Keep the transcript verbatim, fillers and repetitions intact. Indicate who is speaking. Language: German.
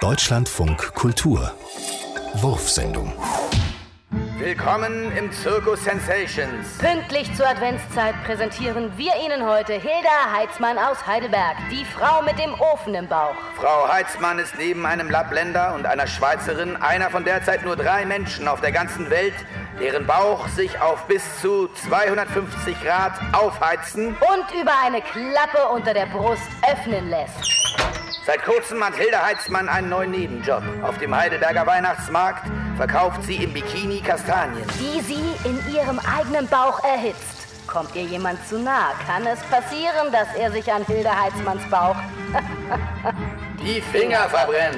Speaker 1: Deutschlandfunk Kultur Wurfsendung.
Speaker 2: Willkommen im Zirkus Sensations.
Speaker 3: Pünktlich zur Adventszeit präsentieren wir Ihnen heute Hilda Heitzmann aus Heidelberg, die Frau mit dem Ofen im Bauch.
Speaker 2: Frau Heitzmann ist neben einem Lappländer und einer Schweizerin einer von derzeit nur drei Menschen auf der ganzen Welt, deren Bauch sich auf bis zu zweihundertfünfzig Grad aufheizen
Speaker 3: und über eine Klappe unter der Brust öffnen lässt.
Speaker 2: Seit kurzem hat Hilda Heitzmann einen neuen Nebenjob. Auf dem Heidelberger Weihnachtsmarkt verkauft sie im Bikini Kastanien,
Speaker 3: die sie in ihrem eigenen Bauch erhitzt. Kommt ihr jemand zu nah, kann es passieren, dass er sich an Hilda Heitzmanns Bauch
Speaker 2: die Finger verbrennt.